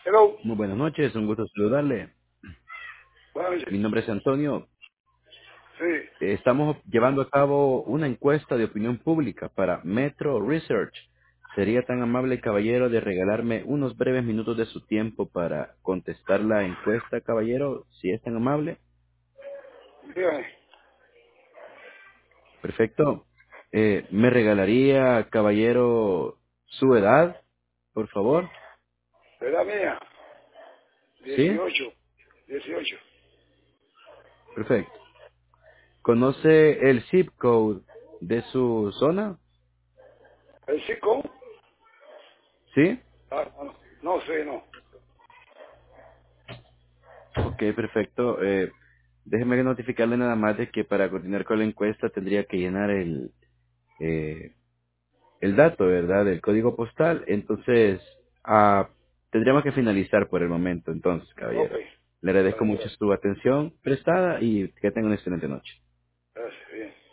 Hello. Muy buenas noches, un gusto saludarle. Buenas Mi noches. nombre es Antonio. Sí. Estamos llevando a cabo una encuesta de opinión pública para Metro Research. ¿Sería tan amable, caballero, de regalarme unos breves minutos de su tiempo para contestar la encuesta, caballero? Si es tan amable. Dígame. Perfecto. ¿Me regalaría, caballero, su edad, por favor? ¿La edad mía? ¿Sí? 18. 18. Perfecto. ¿Conoce el zip code de su zona? ¿El chico? ¿Sí? Ah, no, no sé, no. Ok, perfecto. Déjeme notificarle nada más de que para continuar con la encuesta tendría que llenar eh, el dato, ¿verdad? El código postal. Entonces, tendríamos que finalizar por el momento, entonces, Ok. caballero. Le Está agradezco bien, mucho gracias. su atención prestada y que tenga una excelente noche. Gracias, bien.